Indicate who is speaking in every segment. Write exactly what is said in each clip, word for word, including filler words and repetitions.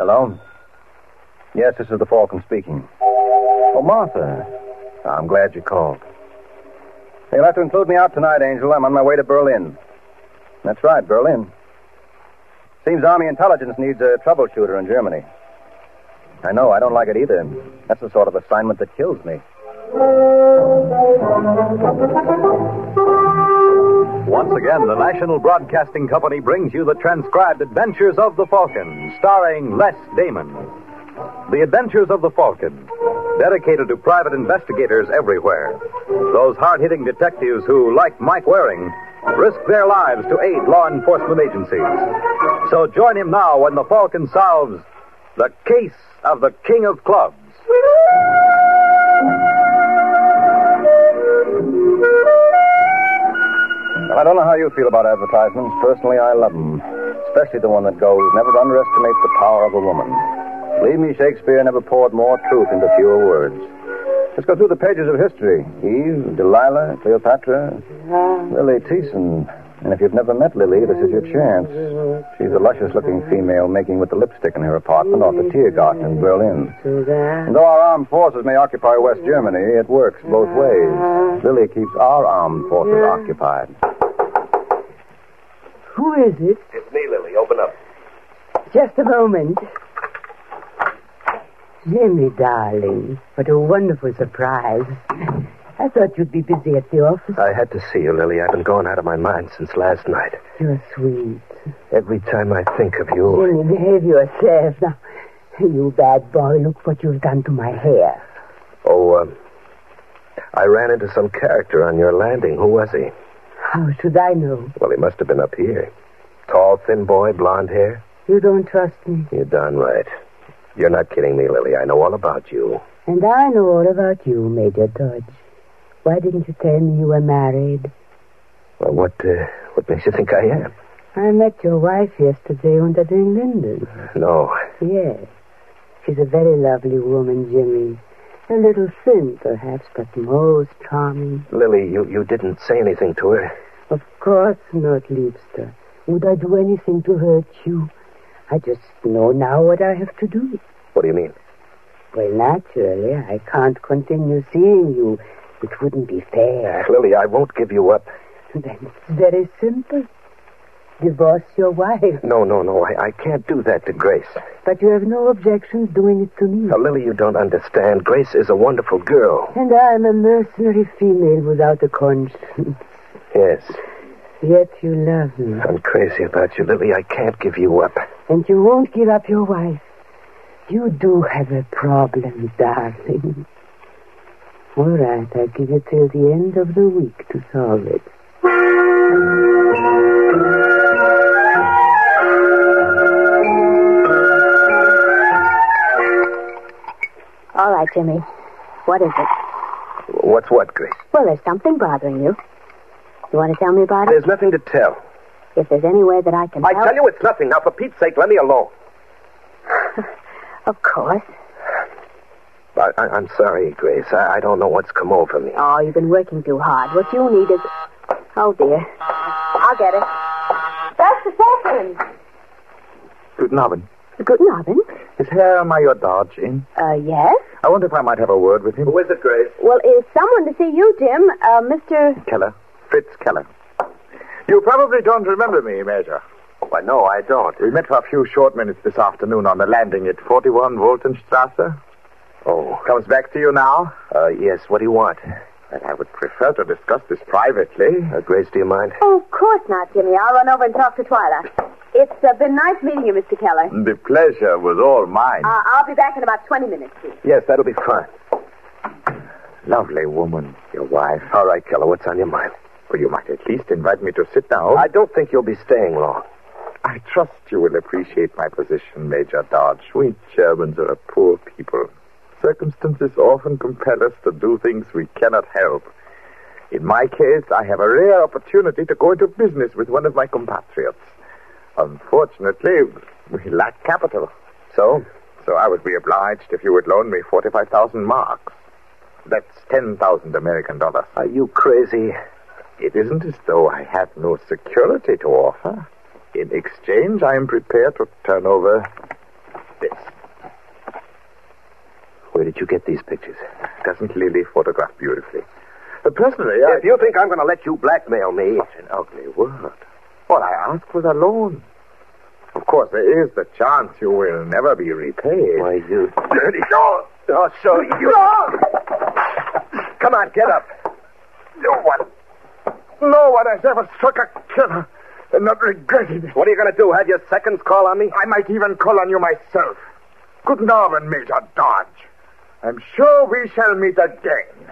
Speaker 1: Hello? Yes, this is the Falcon speaking. Oh, Martha. I'm glad you called. Hey, you'll have to include me out tonight, Angel. I'm on my way to Berlin. That's right, Berlin. Seems Army intelligence needs a troubleshooter in Germany. I know, I don't like it either. That's the sort of assignment that kills me.
Speaker 2: Once again, the National Broadcasting Company brings you the transcribed Adventures of the Falcon, starring Les Damon. The Adventures of the Falcon, dedicated to private investigators everywhere. Those hard-hitting detectives who, like Mike Waring, risk their lives to aid law enforcement agencies. So join him now when the Falcon solves the case of the King of Clubs.
Speaker 1: Well, I don't know how you feel about advertisements. Personally, I love them. Especially the one that goes, never underestimate the power of a woman. Believe me, Shakespeare never poured more truth into fewer words. Let's go through the pages of history. Eve, Delilah, Cleopatra, Lily Teason. And if you've never met Lily, this is your chance. She's a luscious-looking female making with the lipstick in her apartment off the Tiergarten in Berlin. And though our armed forces may occupy West Germany, it works both ways. Lily keeps our armed forces occupied.
Speaker 3: Who is it?
Speaker 4: It's me, Lily. Open up.
Speaker 3: Just a moment. Jimmy, darling, what a wonderful surprise. I thought you'd be busy at the office.
Speaker 4: I had to see you, Lily. I've been going out of my mind since last night.
Speaker 3: You're sweet.
Speaker 4: Every time I think of you...
Speaker 3: Jimmy, behave yourself. Now, you bad boy, look what you've done to my hair.
Speaker 4: Oh, um, I ran into some character on your landing. Who was he?
Speaker 3: How should I know?
Speaker 4: Well, he must have been up here. Tall, thin boy, blonde hair.
Speaker 3: You don't trust me?
Speaker 4: You're darn right. You're not kidding me, Lily. I know all about you.
Speaker 3: And I know all about you, Major Dodge. Why didn't you tell me you were married?
Speaker 4: Well, what, uh, what makes you think I am?
Speaker 3: I met your wife yesterday under the Linden.
Speaker 4: No.
Speaker 3: Yes. She's a very lovely woman, Jimmy. A little thin, perhaps, but most charming.
Speaker 4: Lily, you, you didn't say anything to her.
Speaker 3: Of course not, Liebster. Would I do anything to hurt you? I just know now what I have to do.
Speaker 4: What do you mean?
Speaker 3: Well, naturally, I can't continue seeing you. It wouldn't be fair.
Speaker 4: Lily, I won't give you up.
Speaker 3: Then it's very simple. Divorce your wife.
Speaker 4: No, no, no. I, I can't do that to Grace.
Speaker 3: But you have no objections doing it to me.
Speaker 4: Now, Lily, you don't understand. Grace is a wonderful girl.
Speaker 3: And I'm a mercenary female without a conscience.
Speaker 4: Yes.
Speaker 3: Yet you love me.
Speaker 4: I'm crazy about you, Lily. I can't give you up.
Speaker 3: And you won't give up your wife. You do have a problem, darling. All right, I'll give you till the end of the week to solve it.
Speaker 5: All right, Jimmy. What is it?
Speaker 4: What's what, Grace?
Speaker 5: Well, there's something bothering you. You want to tell me about it?
Speaker 4: There's nothing to tell.
Speaker 5: If there's any way that I can
Speaker 4: I
Speaker 5: help...
Speaker 4: tell you it's nothing. Now, for Pete's sake, let me alone.
Speaker 5: Of course.
Speaker 4: I, I, I'm sorry, Grace. I, I don't know what's come over me.
Speaker 5: Oh, you've been working too hard. What you need is... Oh, dear. I'll get it. That's the second.
Speaker 6: Guten Abend.
Speaker 5: Guten Abend.
Speaker 6: Is Herr Major Dodge in?
Speaker 5: Uh, yes?
Speaker 6: I wonder if I might have a word with him.
Speaker 4: Who is it, Grace?
Speaker 5: Well, is someone to see you, Jim? Uh, Mister...
Speaker 6: Keller. Fritz Keller. You probably don't remember me, Major.
Speaker 4: Why, no, I don't.
Speaker 6: We met for a few short minutes this afternoon on the landing at forty-one Woltenstrasse.
Speaker 4: Oh.
Speaker 6: Comes back to you now?
Speaker 4: Uh, yes, what do you want?
Speaker 6: Well, I would prefer to discuss this privately.
Speaker 4: Uh, Grace, do you mind?
Speaker 5: Oh, of course not, Jimmy. I'll run over and talk to Twyla. It's uh, been nice meeting you, Mister Keller.
Speaker 6: The pleasure was all mine.
Speaker 5: Uh, I'll be back in about twenty minutes, please.
Speaker 4: Yes, that'll be fine.
Speaker 6: Lovely woman, your wife.
Speaker 4: All right, Keller, what's on your mind?
Speaker 6: Well, you might at least invite me to sit down.
Speaker 4: I don't think you'll be staying long.
Speaker 6: I trust you will appreciate my position, Major Dodge. We Germans are a poor people. Circumstances often compel us to do things we cannot help. In my case, I have a rare opportunity to go into business with one of my compatriots. Unfortunately, we lack capital.
Speaker 4: So?
Speaker 6: So I would be obliged if you would loan me forty-five thousand marks. That's ten thousand American dollars.
Speaker 4: Are you crazy?
Speaker 6: It isn't as though I have no security to offer. In exchange, I am prepared to turn over this.
Speaker 4: Where did you get these pictures?
Speaker 6: Doesn't Lily photograph beautifully? Uh, personally, I...
Speaker 4: If you think I'm going to let you blackmail me...
Speaker 6: Such an ugly word. All I asked was a loan. Of course, there is the chance you will never be repaid.
Speaker 4: Why, you...
Speaker 6: Dirty dog!
Speaker 4: Oh, so you... Come on, get up.
Speaker 6: No one... No one has ever struck a killer and not regretted it.
Speaker 4: What are you going to do? Have your seconds call on me?
Speaker 6: I might even call on you myself. Good morning, Major Dodge. I'm sure we shall meet again.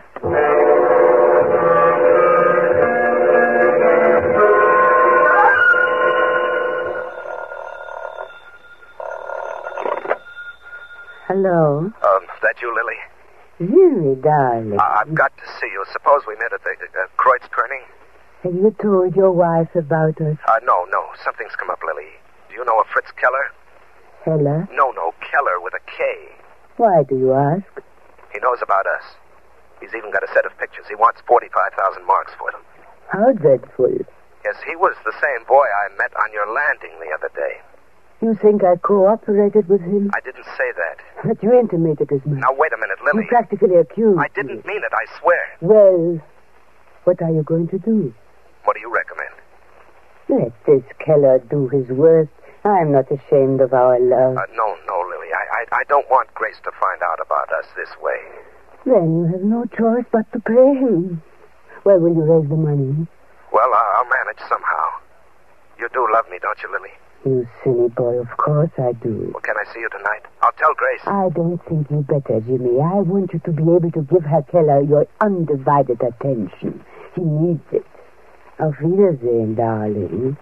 Speaker 3: Hello?
Speaker 4: Um, that you, Lily?
Speaker 3: Really, darling.
Speaker 4: Uh, I've got to see you. Suppose we met at the uh, Kreuzperning?
Speaker 3: Have you told your wife about us?
Speaker 4: Uh, no, no. Something's come up, Lily. Do you know a Fritz Keller?
Speaker 3: Keller?
Speaker 4: No, no. Keller with a K.
Speaker 3: Why do you ask?
Speaker 4: He knows about us. He's even got a set of pictures. He wants forty-five thousand marks for them.
Speaker 3: How dreadful.
Speaker 4: Yes, he was the same boy I met on your landing the other day.
Speaker 3: You think I cooperated with him?
Speaker 4: I didn't say that.
Speaker 3: But you intimated as much.
Speaker 4: Now, wait a minute, Lily.
Speaker 3: You practically accused
Speaker 4: I didn't me. mean it, I swear.
Speaker 3: Well, what are you going to do?
Speaker 4: What do you recommend?
Speaker 3: Let this Keller do his worst. I'm not ashamed of our love.
Speaker 4: Uh, no, no, Lily. I, I, I don't want Grace to find out about us this way.
Speaker 3: Then you have no choice but to pay him. Where will you raise the money?
Speaker 4: Well, I'll, I'll manage somehow. You do love me, don't you, Lily?
Speaker 3: You silly boy, of course I do.
Speaker 4: Well, can I see you tonight? I'll tell Grace.
Speaker 3: I don't think you better, Jimmy. I want you to be able to give Herr Keller your undivided attention. He needs it. Auf Wiedersehen, darling.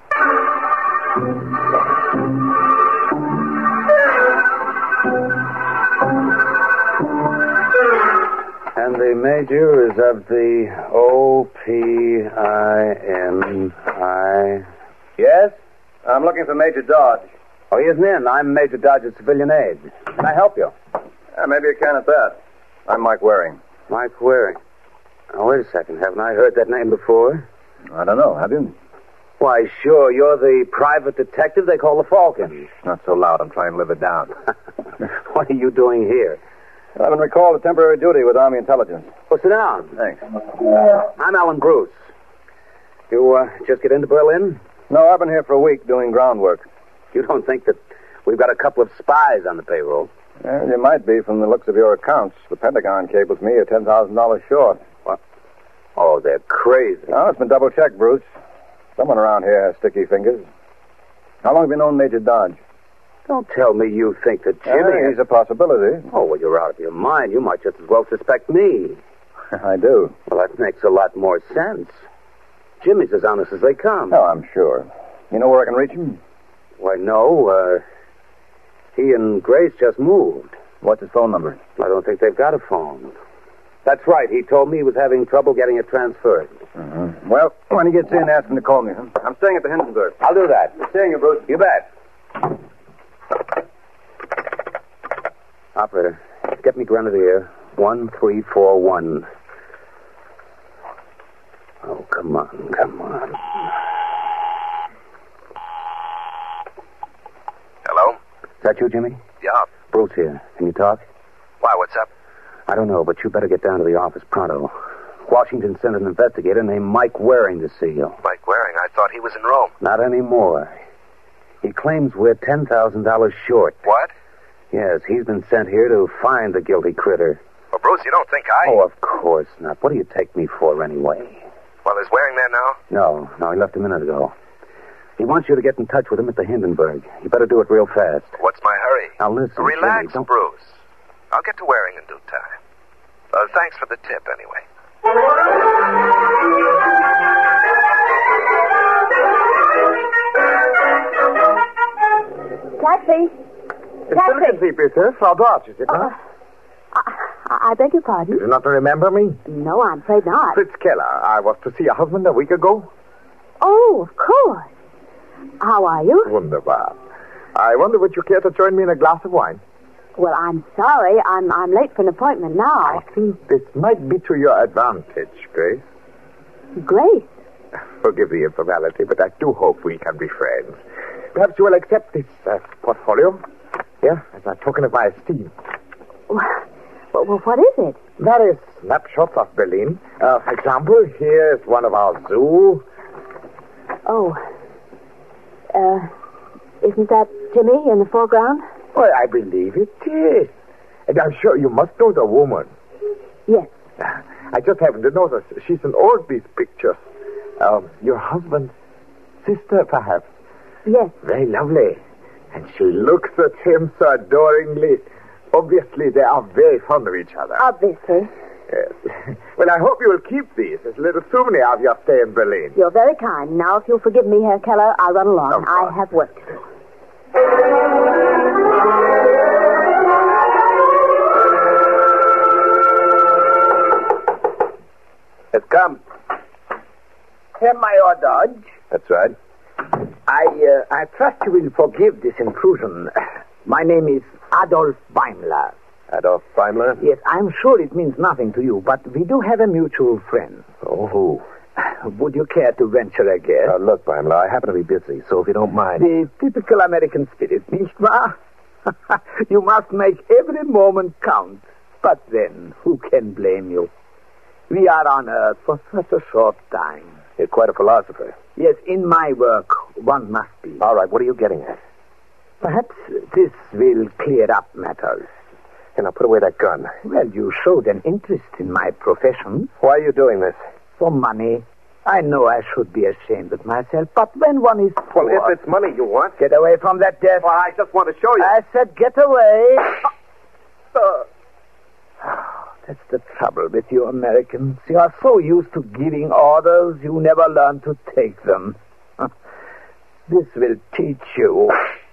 Speaker 1: And the major is of the O P I N I. Yes? I'm looking for Major Dodge. Oh, he isn't in. I'm Major Dodge at Civilian Aid. Can I help you? Yeah, maybe you can at that. I'm Mike Waring.
Speaker 4: Mike Waring. Now, wait a second. Haven't I heard that name before?
Speaker 1: I don't know. Have you?
Speaker 4: Why, sure. You're the private detective they call the Falcon.
Speaker 1: Not so loud. I'm trying to live it down.
Speaker 4: What are you doing here?
Speaker 1: I've been recalled to temporary duty with Army Intelligence.
Speaker 4: Well, sit down.
Speaker 1: Thanks.
Speaker 4: I'm Alan Bruce. You uh, just get into Berlin?
Speaker 1: No, I've been here for a week doing groundwork.
Speaker 4: You don't think that we've got a couple of spies on the payroll?
Speaker 1: Well, you might be from the looks of your accounts. The Pentagon cables me at ten thousand dollars short.
Speaker 4: What? Oh, they're crazy.
Speaker 1: No, it's been double-checked, Bruce. Someone around here has sticky fingers. How long have you known Major Dodge?
Speaker 4: Don't tell me you think that Jimmy...
Speaker 1: Uh, he's a possibility.
Speaker 4: Oh, well, you're out of your mind. You might just as well suspect me.
Speaker 1: I do.
Speaker 4: Well, that makes a lot more sense. Jimmy's as honest as they come.
Speaker 1: Oh, I'm sure. You know where I can reach him?
Speaker 4: Why, no. Uh, he and Grace just moved.
Speaker 1: What's his phone number?
Speaker 4: I don't think they've got a phone. That's right. He told me he was having trouble getting it transferred.
Speaker 1: Mm-hmm. Well, when he gets in, ask him to call me. Huh? I'm staying at the Hindenburg.
Speaker 4: I'll do that.
Speaker 1: Seeing you, Bruce.
Speaker 4: You bet. Operator, get me Grenadier one three four one. Oh, come on, come on. Hello?
Speaker 1: Is that you, Jimmy?
Speaker 4: Yeah.
Speaker 1: Bruce here. Can you talk?
Speaker 4: Why, what's up?
Speaker 1: I don't know, but you better get down to the office pronto. Washington sent an investigator named Mike Waring to see you.
Speaker 4: Mike Waring? I thought he was in Rome.
Speaker 1: Not anymore. He claims we're ten thousand dollars short.
Speaker 4: What?
Speaker 1: Yes, he's been sent here to find the guilty critter.
Speaker 4: Well, Bruce, you don't think I...
Speaker 1: Oh, of course not. What do you take me for, anyway?
Speaker 4: Well, is Waring there now?
Speaker 1: No, no, he left a minute ago. He wants you to get in touch with him at the Hindenburg. You better do it real fast.
Speaker 4: What's my hurry?
Speaker 1: Now, listen,
Speaker 4: Relax,
Speaker 1: Jimmy, don't...
Speaker 4: Bruce. I'll get to Waring in due time. Uh, thanks for the tip, anyway.
Speaker 5: Taxi. Taxi.
Speaker 6: Peter. Frau Dodge, is it
Speaker 5: Uh,
Speaker 6: not?
Speaker 5: I, I beg your pardon?
Speaker 6: Do you not remember me?
Speaker 5: No, I'm afraid not.
Speaker 6: Fritz Keller. I was to see your husband a week ago.
Speaker 5: Oh, of course. How are you?
Speaker 6: Wunderbar. I wonder would you care to join me in a glass of wine?
Speaker 5: Well, I'm sorry. I'm I'm late for an appointment now.
Speaker 6: I think this might be to your advantage, Grace.
Speaker 5: Grace?
Speaker 6: Forgive the informality, but I do hope we can be friends. Perhaps you will accept this uh, portfolio. Yeah, as a token of my esteem.
Speaker 5: Well, well, what is it?
Speaker 6: Various snapshots of Berlin. Uh, for example, here is one of our zoo.
Speaker 5: Oh. Uh, isn't that Jimmy in the foreground?
Speaker 6: Well, I believe it is. And I'm sure you must know the woman.
Speaker 5: Yes.
Speaker 6: I just happened to notice she's in all these pictures. Um, your husband's sister, perhaps.
Speaker 5: Yes.
Speaker 6: Very lovely. And she looks at him so adoringly. Obviously, they are very fond of each other.
Speaker 5: Obviously.
Speaker 6: Yes. Well, I hope you will keep these as a little souvenir of your stay in Berlin.
Speaker 5: You're very kind. Now, if you'll forgive me, Herr Keller, I'll run along. I have work to do.
Speaker 4: It's come.
Speaker 7: Herr Major Dodge,
Speaker 4: That's right.
Speaker 7: I, uh, I trust you will forgive this intrusion. My name is Adolf Beimler.
Speaker 4: Adolf Beimler?
Speaker 7: Yes, I'm sure it means nothing to you, but we do have a mutual friend.
Speaker 4: Oh, who?
Speaker 7: Would you care to venture a guess?
Speaker 4: Uh, look, Beimler, I happen to be busy, so if you don't mind...
Speaker 7: The typical American spirit, nicht wahr? You must make every moment count. But then, who can blame you? We are on Earth for such a short time.
Speaker 4: You're quite a philosopher.
Speaker 7: Yes, in my work, one must be.
Speaker 4: All right, what are you getting at?
Speaker 7: Perhaps this will clear up matters.
Speaker 4: Here, now, put away that gun.
Speaker 7: Well, you showed an interest in my profession.
Speaker 4: Why are you doing this?
Speaker 7: For money. I know I should be ashamed of myself, but when one is poor...
Speaker 4: Well, if it's money you want...
Speaker 7: Get away from that desk.
Speaker 4: Well, I just want to show you...
Speaker 7: I said get away. Oh, that's the trouble with you Americans. You are so used to giving orders, you never learn to take them. This will teach you.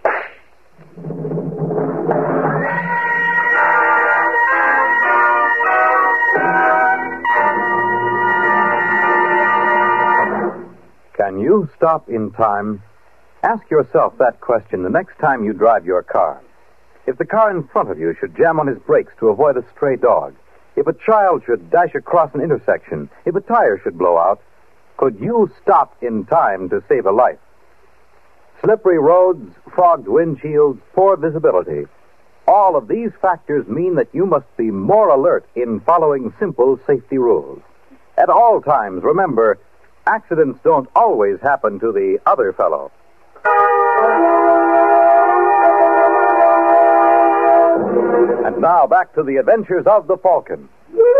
Speaker 2: Can you stop in time? Ask yourself that question the next time you drive your car. If the car in front of you should jam on his brakes to avoid a stray dog, if a child should dash across an intersection, if a tire should blow out, could you stop in time to save a life? Slippery roads, fogged windshields, poor visibility. All of these factors mean that you must be more alert in following simple safety rules. At all times, remember, accidents don't always happen to the other fellow. And now back to the adventures of the Falcon.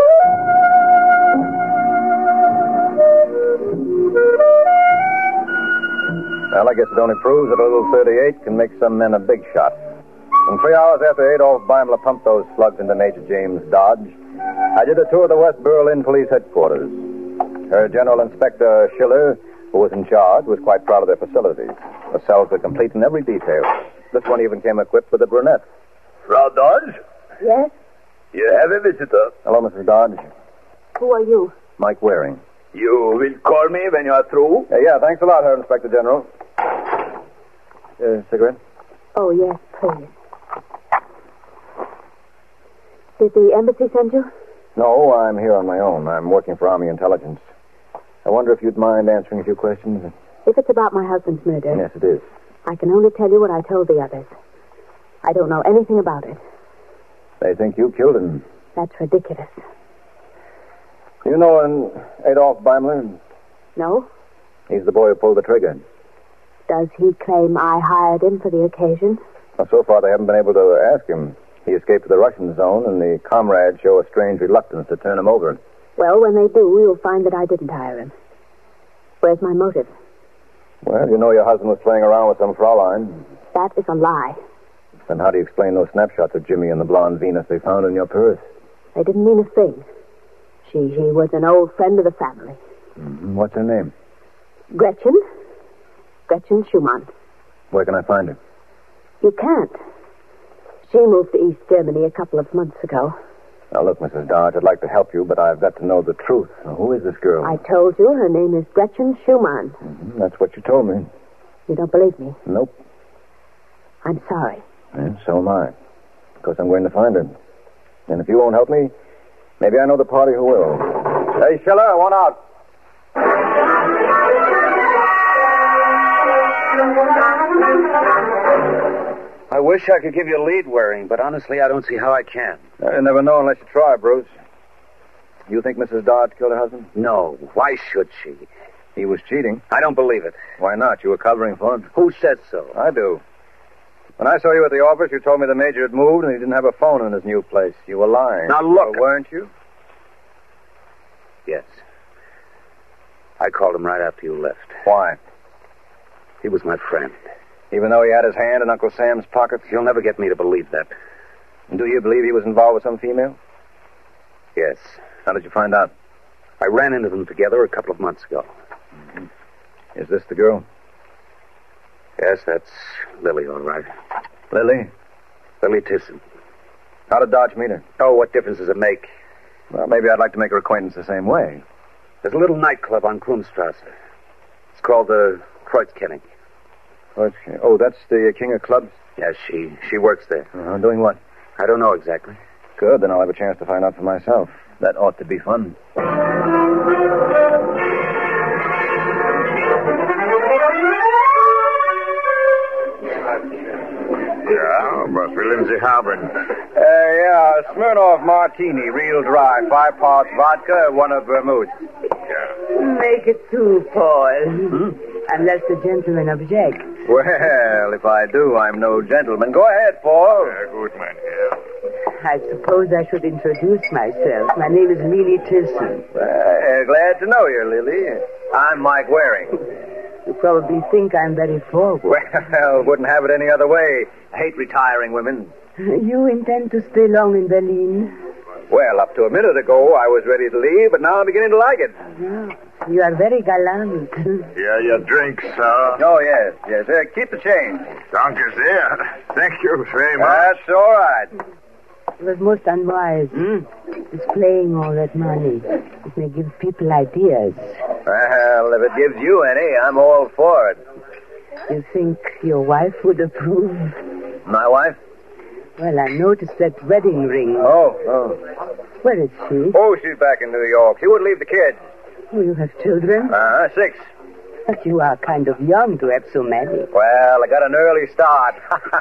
Speaker 1: Well, I guess it only proves that a little thirty-eight can make some men a big shot. And three hours after Adolf Beimler pumped those slugs into Major James Dodge, I did a tour of the West Berlin Police Headquarters. Her General Inspector Schiller, who was in charge, was quite proud of their facilities. The cells were complete in every detail. This one even came equipped with a brunette.
Speaker 8: Frau Dodge,
Speaker 5: Yes?
Speaker 8: you have a visitor.
Speaker 1: Hello, Missus Dodge.
Speaker 5: Who are you?
Speaker 1: Mike Waring.
Speaker 8: You will call me when you are through.
Speaker 1: Uh, yeah, thanks a lot, Herr Inspector General. Uh, cigarette?
Speaker 5: Oh, yes, please. Did the embassy send you?
Speaker 1: No, I'm here on my own. I'm working for Army Intelligence. I wonder if you'd mind answering a few questions.
Speaker 5: If it's about my husband's murder,
Speaker 1: Yes, it is.
Speaker 5: I can only tell you what I told the others. I don't know anything about it.
Speaker 1: They think you killed him.
Speaker 5: That's ridiculous.
Speaker 1: You know an Adolf Beimler?
Speaker 5: No?
Speaker 1: He's the boy who pulled the trigger.
Speaker 5: Does he claim I hired him for the occasion?
Speaker 1: Well, so far, they haven't been able to ask him. He escaped to the Russian zone, and the comrades show a strange reluctance to turn him over.
Speaker 5: Well, when they do, you'll find that I didn't hire him. Where's my motive?
Speaker 1: Well, you know your husband was playing around with some Fraulein.
Speaker 5: That is a lie.
Speaker 1: Then how do you explain those snapshots of Jimmy and the blonde Venus they found in your purse?
Speaker 5: They didn't mean a thing. She, she was an old friend of the family.
Speaker 1: Mm-hmm. What's her name?
Speaker 5: Gretchen. Gretchen Schumann.
Speaker 1: Where can I find her?
Speaker 5: You can't. She moved to East Germany a couple of months ago.
Speaker 1: Now, look, Missus Dodge, I'd like to help you, but I've got to know the truth. Now, who is this girl?
Speaker 5: I told you her name is Gretchen Schumann.
Speaker 1: Mm-hmm. That's what you told me.
Speaker 5: You don't believe me?
Speaker 1: Nope.
Speaker 5: I'm sorry.
Speaker 1: And so am I. Because I'm going to find her. And if you won't help me, maybe I know the party who will. Hey, Schiller, I want out.
Speaker 4: I wish
Speaker 9: wish I could give you lead wearing, but honestly, I don't see how I can.
Speaker 1: You never know unless you try, Bruce. You think Missus Dodge killed her husband?
Speaker 9: No. Why should she?
Speaker 1: He was cheating.
Speaker 9: I don't believe it.
Speaker 1: Why not? You were covering for him.
Speaker 9: Who said so?
Speaker 1: I do. When I saw you at the office, you told me the major had moved and he didn't have a phone in his new place. You were lying.
Speaker 9: Now, look.
Speaker 1: Or weren't you?
Speaker 9: Yes. I called him right after you left.
Speaker 1: Why?
Speaker 9: He was my friend.
Speaker 1: Even though he had his hand in Uncle Sam's pockets?
Speaker 9: You'll never get me to believe that.
Speaker 1: And do you believe he was involved with some female?
Speaker 9: Yes.
Speaker 1: How did you find out?
Speaker 9: I ran into them together a couple of months ago.
Speaker 1: Mm-hmm. Is this the girl?
Speaker 9: Yes, that's Lily, all right.
Speaker 1: Lily?
Speaker 9: Lily Tisson.
Speaker 1: How did Dodge meet her?
Speaker 9: Oh, what difference does it make?
Speaker 1: Well, maybe I'd like to make her acquaintance the same way.
Speaker 9: There's a little nightclub on Krumstrasse. It's called the Kreuzkenning.
Speaker 1: Oh, that's the King of Clubs?
Speaker 9: Yes, she she works there.
Speaker 1: Uh-huh. Doing what?
Speaker 9: I don't know exactly.
Speaker 1: Good, then I'll have a chance to find out for myself. That ought to be fun.
Speaker 6: Yeah, but William Sie haben.
Speaker 1: Uh, yeah, Smirnoff Martini, real dry. Five parts vodka, one of vermouth.
Speaker 6: Yeah.
Speaker 3: Make it two, Paul.
Speaker 1: Hmm?
Speaker 3: Unless the gentleman objects.
Speaker 1: Well, if I do, I'm no gentleman. Go ahead, Paul.
Speaker 6: Sehr gut, mein Herr.
Speaker 3: I suppose I should introduce myself. My name is Lily Tilson.
Speaker 1: Well, glad to know you, Lily. I'm Mike Waring.
Speaker 3: You probably think I'm very forward.
Speaker 1: Well, wouldn't have it any other way. I hate retiring women.
Speaker 3: You intend to stay long in Berlin?
Speaker 1: Well, up to a minute ago, I was ready to leave, but now I'm beginning to like it.
Speaker 3: Yeah. You are very gallant.
Speaker 6: Here, your drink, sir.
Speaker 1: Oh, yes, yes. Uh, keep the change.
Speaker 6: Danke sehr. Thank you very much.
Speaker 1: That's all right.
Speaker 3: It was most unwise.
Speaker 1: Hmm?
Speaker 3: Displaying all that money. It may give people ideas.
Speaker 1: Well, if it gives you any, I'm all for it.
Speaker 3: You think your wife would approve?
Speaker 1: My wife?
Speaker 3: Well, I noticed that wedding ring.
Speaker 1: Oh, oh.
Speaker 3: Where is she?
Speaker 1: Oh, she's back in New York. She wouldn't leave the kids.
Speaker 3: Oh, you have children?
Speaker 1: Uh-huh, six.
Speaker 3: But you are kind of young to have so many.
Speaker 1: Well, I got an early start.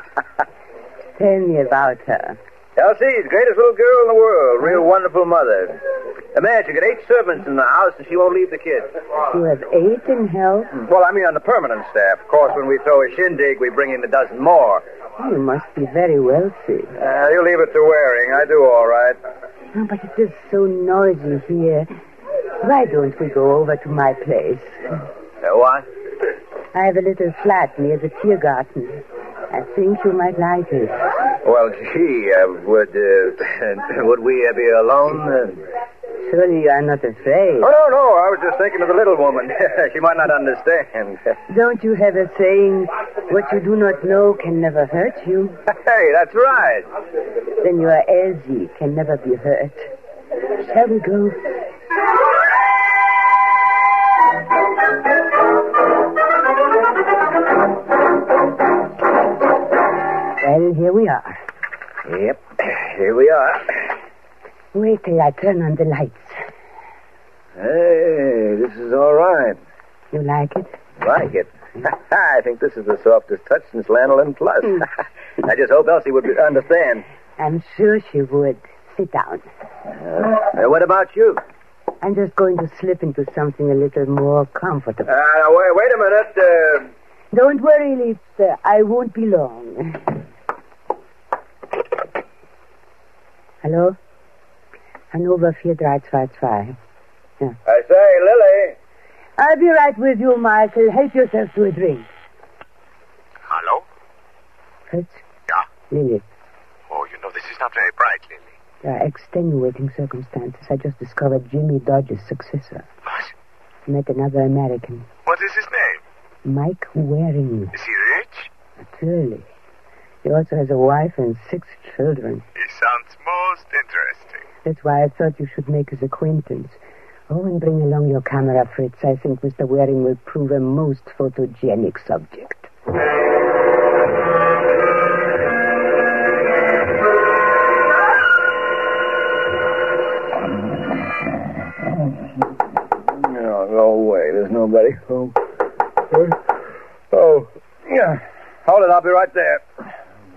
Speaker 3: Tell me about her.
Speaker 1: Elsie's the greatest little girl in the world. Real wonderful mother. Imagine, you got eight servants in the house, and she won't leave the kids.
Speaker 3: You have eight in help?
Speaker 1: Well, I mean on the permanent staff. Of course, when we throw a shindig, we bring in a dozen more.
Speaker 3: Oh, you must be very wealthy.
Speaker 1: Uh, you leave it to Waring. I do all right.
Speaker 3: Oh, but it is so noisy here. Why don't we go over to my place?
Speaker 1: Uh, what?
Speaker 3: I have a little flat near the Tiergarten. I think you might like it.
Speaker 1: Well, gee, uh, would uh, would we uh, be alone? Uh...
Speaker 3: Surely you are not afraid.
Speaker 1: Oh, no, no. I was just thinking of the little woman. She might not understand.
Speaker 3: Don't you have a saying, what you do not know can never hurt you?
Speaker 1: Hey, that's right.
Speaker 3: Then your Elsie can never be hurt. Shall we go? Well, here we are.
Speaker 1: Yep, here we are.
Speaker 3: Wait till I turn on the lights.
Speaker 1: Hey, this is all right.
Speaker 3: You like it?
Speaker 1: Like it? I think this is the softest touch since Lanolin Plus. I just hope Elsie would understand.
Speaker 3: I'm sure she would. Sit down.
Speaker 1: Uh, what about you?
Speaker 3: I'm just going to slip into something a little more comfortable.
Speaker 1: Uh, wait, wait a minute. Uh...
Speaker 3: Don't worry, Lisa. I won't be long. Hello? Hannover four three two two. Yeah.
Speaker 1: I say, Lily.
Speaker 3: I'll be right with you, Michael. Help yourself to a drink.
Speaker 6: Hello?
Speaker 3: Fritz?
Speaker 6: Yeah.
Speaker 3: Lily.
Speaker 6: Oh, you know, this is not very bright, Lily.
Speaker 3: There are extenuating circumstances. I just discovered Jimmy Dodge's successor.
Speaker 6: What?
Speaker 3: Met another American.
Speaker 6: What is his name?
Speaker 3: Mike Waring.
Speaker 6: Is he rich?
Speaker 3: Naturally. He also has a wife and six children.
Speaker 6: He sounds most interesting.
Speaker 3: That's why I thought you should make his acquaintance. Oh, and bring along your camera, Fritz. I think Mister Waring will prove a most photogenic subject.
Speaker 1: No, go away. There's nobody home. Oh, yeah. Hold it. I'll be right there.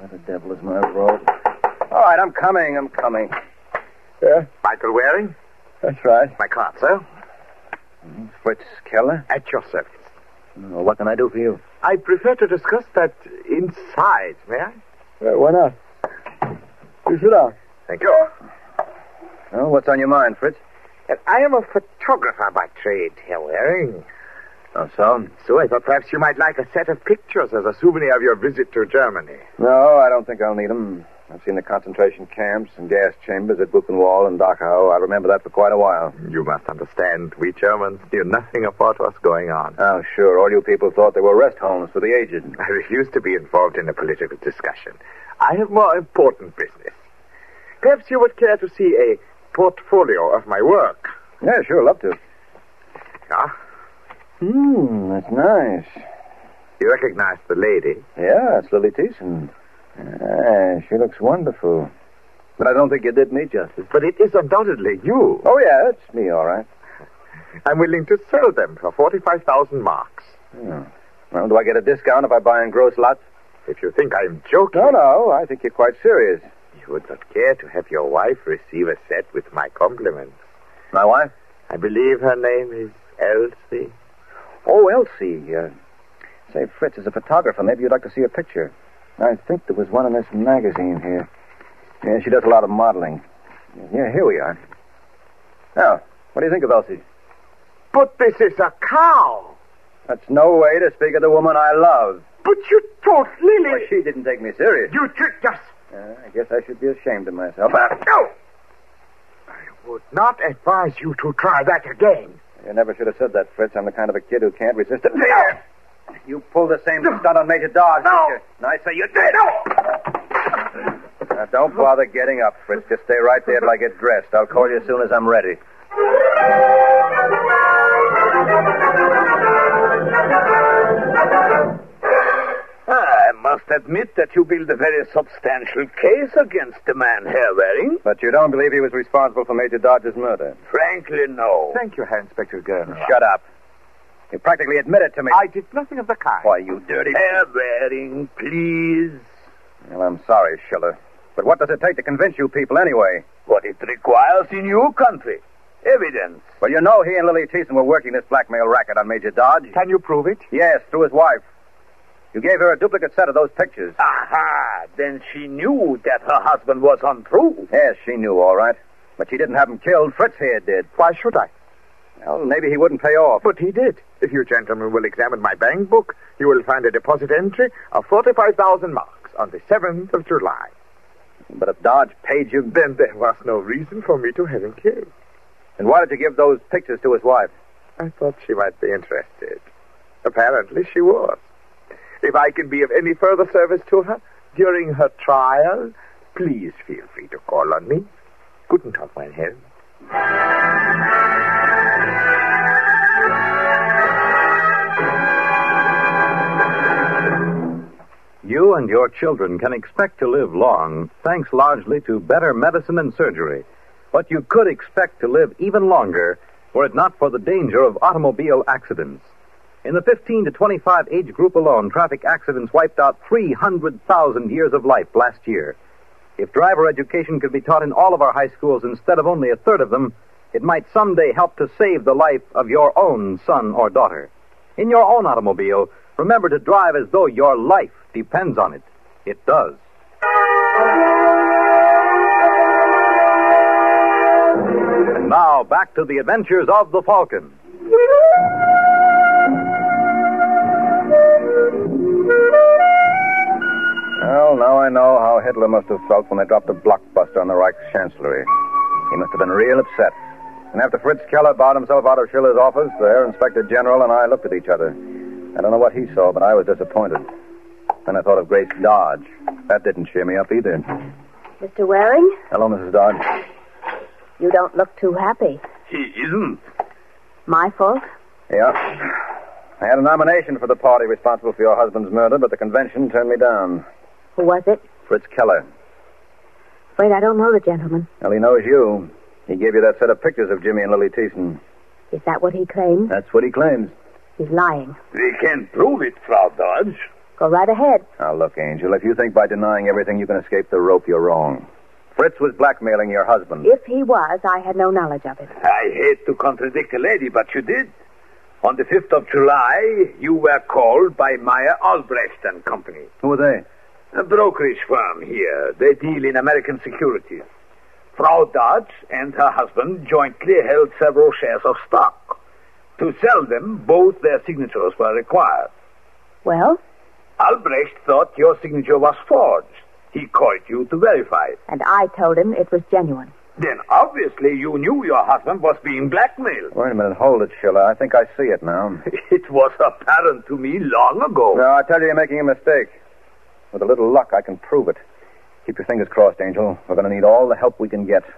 Speaker 1: Where the devil is my robe? All right, I'm coming, I'm coming.
Speaker 6: Yeah? Michael Waring?
Speaker 1: That's right.
Speaker 6: My card, sir.
Speaker 1: Fritz Keller?
Speaker 6: At your service.
Speaker 1: Well, what can I do for you?
Speaker 6: I prefer to discuss that inside, may I?
Speaker 1: Uh, why not? You sit down.
Speaker 6: Thank you.
Speaker 1: Well, what's on your mind, Fritz?
Speaker 6: And I am a photographer by trade, Herr Waring.
Speaker 1: Oh, so?
Speaker 6: So I thought perhaps you might like a set of pictures as a souvenir of your visit to Germany.
Speaker 1: No, I don't think I'll need them. I've seen the concentration camps and gas chambers at Buchenwald and Dachau. I remember that for quite a while.
Speaker 6: You must understand, we Germans knew nothing of what was going on.
Speaker 1: Oh, sure. All you people thought they were rest homes for the aged.
Speaker 6: I refuse to be involved in a political discussion. I have more important business. Perhaps you would care to see a portfolio of my work.
Speaker 1: Yeah, sure, love to.
Speaker 6: Ah?
Speaker 1: Hmm, that's nice.
Speaker 6: You recognize the lady?
Speaker 1: Yeah, it's Lily Thiessen. Ah, she looks wonderful. But I don't think you did me justice.
Speaker 6: But it is undoubtedly you.
Speaker 1: Oh, yeah, it's me, all right.
Speaker 6: I'm willing to sell them for forty-five thousand marks.
Speaker 1: Oh. Well, do I get a discount if I buy in gross lots?
Speaker 6: If you think I'm joking...
Speaker 1: No, no, I think you're quite serious.
Speaker 6: You would not care to have your wife receive a set with my compliments.
Speaker 1: My wife?
Speaker 6: I believe her name is Elsie.
Speaker 1: Oh, Elsie. Uh, say, Fritz is a photographer. Maybe you'd like to see a picture. I think there was one in this magazine here. Yeah, she does a lot of modeling. Yeah, here we are. Now, what do you think of Elsie?
Speaker 6: But this is a cow.
Speaker 1: That's no way to speak of the woman I love.
Speaker 6: But you told Lily...
Speaker 1: Well, she didn't take me serious.
Speaker 6: You tricked us.
Speaker 1: Uh, I guess I should be ashamed of myself.
Speaker 6: No! I would not advise you to try that again.
Speaker 1: You never should have said that, Fritz. I'm the kind of a kid who can't resist it. There! You pulled the same stunt on Major Dodge,
Speaker 6: no.
Speaker 1: didn't you? And I say you did. No! Now, don't bother getting up, Fritz. Just stay right there till I get dressed. I'll call you as soon as I'm ready.
Speaker 8: I must admit that you build a very substantial case against the man, Herr Waring.
Speaker 1: But you don't believe he was responsible for Major Dodge's murder?
Speaker 8: Frankly, no.
Speaker 6: Thank you, Herr Inspector Gerner.
Speaker 1: Shut up. You practically admitted to me.
Speaker 6: I did nothing of the kind.
Speaker 1: Why, you dirty...
Speaker 8: Herr Waring, please.
Speaker 1: Well, I'm sorry, Schiller. But what does it take to convince you people anyway?
Speaker 8: What it requires in your country. Evidence.
Speaker 1: Well, you know he and Lily Thiessen were working this blackmail racket on Major Dodge.
Speaker 6: Can you prove it?
Speaker 1: Yes, through his wife. You gave her a duplicate set of those pictures.
Speaker 8: Aha! Then she knew that her husband was untrue.
Speaker 1: Yes, she knew, all right. But she didn't have him killed. Fritz here did.
Speaker 6: Why should I?
Speaker 1: Well, maybe he wouldn't pay off.
Speaker 6: But he did. If you gentlemen will examine my bank book, you will find a deposit entry of forty-five thousand marks on the seventh of July.
Speaker 1: But if Dodge paid you...
Speaker 6: Then there was no reason for me to have him killed.
Speaker 1: And why did you give those pictures to his wife?
Speaker 6: I thought she might be interested. Apparently she was. If I can be of any further service to her during her trial, please feel free to call on me. Guten Tag, mein Herr.
Speaker 2: You and your children can expect to live long, thanks largely to better medicine and surgery. But you could expect to live even longer were it not for the danger of automobile accidents. In the fifteen to twenty-five age group alone, traffic accidents wiped out three hundred thousand years of life last year. If driver education could be taught in all of our high schools instead of only a third of them, it might someday help to save the life of your own son or daughter. In your own automobile, remember to drive as though your life depends on it. It does. And now, back to the adventures of the Falcon.
Speaker 1: Well, now I know how Hitler must have felt when they dropped a blockbuster on the Reich Chancellery. He must have been real upset. And after Fritz Keller bowed himself out of Schiller's office, the Herr Inspector General and I looked at each other. I don't know what he saw, but I was disappointed. Then I thought of Grace Dodge. That didn't cheer me up either.
Speaker 5: Mister Waring?
Speaker 1: Hello, Missus Dodge.
Speaker 5: You don't look too happy.
Speaker 8: He isn't.
Speaker 5: My fault?
Speaker 1: Yeah. I had a nomination for the party responsible for your husband's murder, but the convention turned me down.
Speaker 5: Who was it?
Speaker 1: Fritz Keller.
Speaker 5: Wait, I don't know the gentleman.
Speaker 1: Well, he knows you. He gave you that set of pictures of Jimmy and Lily Thiessen.
Speaker 5: Is that what he claims?
Speaker 1: That's what he claims.
Speaker 5: He's lying.
Speaker 8: We can prove it, Frau Dodge.
Speaker 5: Go right ahead.
Speaker 1: Now, look, Angel, if you think by denying everything you can escape the rope, you're wrong. Fritz was blackmailing your husband.
Speaker 5: If he was, I had no knowledge of it.
Speaker 8: I hate to contradict a lady, but you did. On the fifth of July, you were called by Meyer Albrecht and Company.
Speaker 1: Who were they?
Speaker 8: A brokerage firm here. They deal in American securities. Frau Dodge and her husband jointly held several shares of stock. To sell them, both their signatures were required.
Speaker 5: Well?
Speaker 8: Albrecht thought your signature was forged. He called you to verify it.
Speaker 5: And I told him it was genuine.
Speaker 8: Then obviously you knew your husband was being blackmailed.
Speaker 1: Wait a minute. Hold it, Schiller. I think I see it now.
Speaker 8: It was apparent to me long ago.
Speaker 1: No, I tell you, you're making a mistake. With a little luck, I can prove it. Keep your fingers crossed, Angel. We're going to need all the help we can get.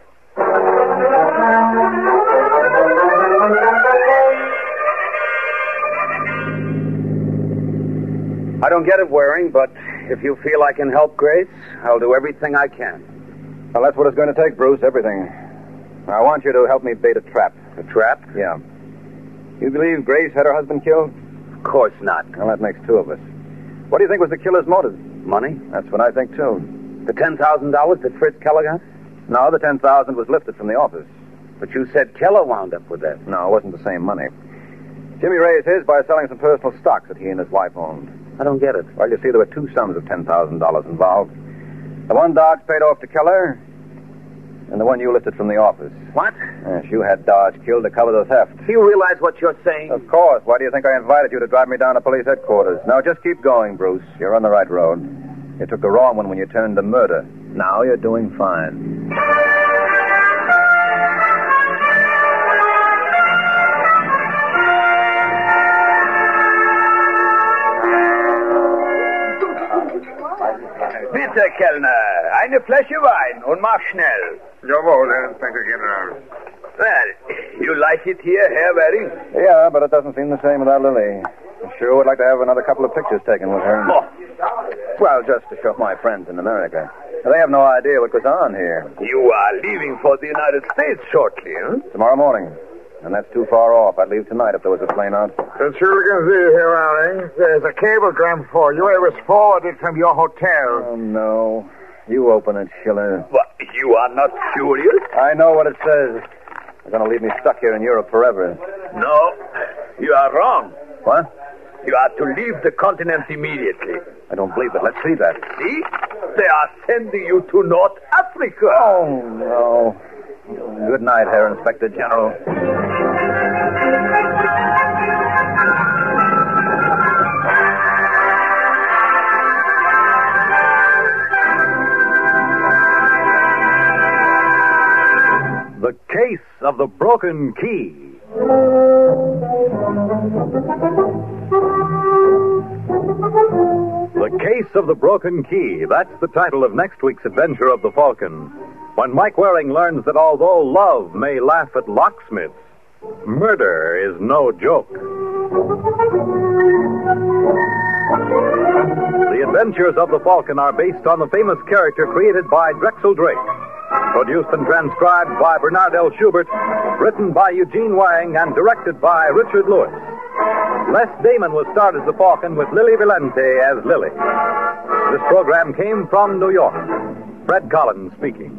Speaker 9: I don't get it, Waring, but if you feel I can help Grace, I'll do everything I can.
Speaker 1: Well, that's what it's going to take, Bruce, everything. I want you to help me bait a trap.
Speaker 9: A trap?
Speaker 1: Yeah. You believe Grace had her husband killed?
Speaker 9: Of course not.
Speaker 1: Well, that makes two of us. What do you think was the killer's motive?
Speaker 9: Money?
Speaker 1: That's what I think, too.
Speaker 9: The ten thousand dollars that Fritz Keller got?
Speaker 1: No, the ten thousand dollars was lifted from the office.
Speaker 9: But you said Keller wound up with that.
Speaker 1: No, it wasn't the same money. Jimmy raised his by selling some personal stocks that he and his wife owned.
Speaker 9: I don't get it.
Speaker 1: Well, you see, there were two sums of ten thousand dollars involved. The one Dodge paid off to Keller, and the one you lifted from the office.
Speaker 9: What?
Speaker 1: Yes, you had Dodge killed to cover the theft.
Speaker 9: Do you realize what you're saying?
Speaker 1: Of course. Why do you think I invited you to drive me down to police headquarters? Now, just keep going, Bruce. You're on the right road. You took the wrong one when you turned to murder. Now you're doing fine.
Speaker 8: Bitte, Kellner. Eine Flasche Wein und mach schnell.
Speaker 6: Jawohl, Herr Inspector General.
Speaker 8: Well, you like it here, Herr Waring?
Speaker 1: Yeah, but it doesn't seem the same without Lily. I sure would like to have another couple of pictures taken with her.
Speaker 8: Oh.
Speaker 1: Well, just to show my friends in America. They have no idea what goes on here.
Speaker 8: You are leaving for the United States shortly, huh?
Speaker 1: Tomorrow morning. And that's too far off. I'd leave tonight if there was a plane out.
Speaker 6: It sure can see you here, Waring. There's a cablegram for you. It was forwarded from your hotel.
Speaker 1: Oh, no. You open it, Schiller.
Speaker 8: What, you are not curious?
Speaker 1: I know what it says. They're going to leave me stuck here in Europe forever.
Speaker 8: No, you are wrong.
Speaker 1: What?
Speaker 8: You are to leave the continent immediately.
Speaker 1: I don't believe it. Let's see that.
Speaker 8: See? They are sending you to North Africa.
Speaker 1: Oh, no. Good night, Herr Inspector General.
Speaker 2: The Case of the Broken Key. The Case of the Broken Key. That's the title of next week's adventure of the Falcon. When Mike Waring learns that although love may laugh at locksmiths, murder is no joke. The Adventures of the Falcon are based on the famous character created by Drexel Drake. Produced and transcribed by Bernard L. Schubert, written by Eugene Wang, and directed by Richard Lewis. Les Damon was starred as the Falcon with Lily Valente as Lily. This program came from New York. Fred Collins speaking.